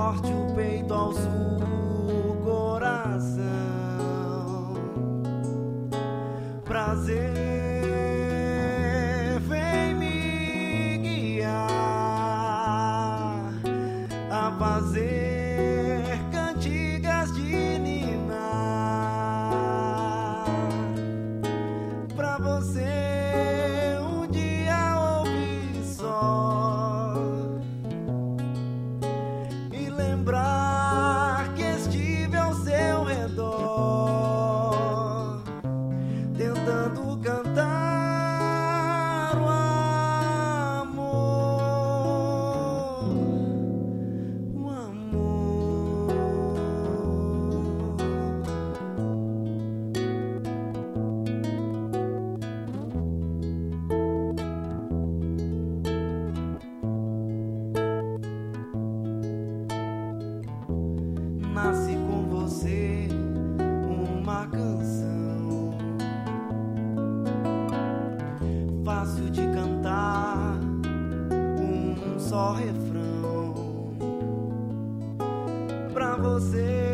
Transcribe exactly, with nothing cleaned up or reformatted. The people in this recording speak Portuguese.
norte, o peito ao sul, o coração. Prazer, vem me guiar a fazer cantigas de ninar pra você um dia ouvir só e lembrar que estive ao seu redor, tentando cantar o amor, o amor. Nasce com você uma canção fácil de cantar, um só refrão pra você.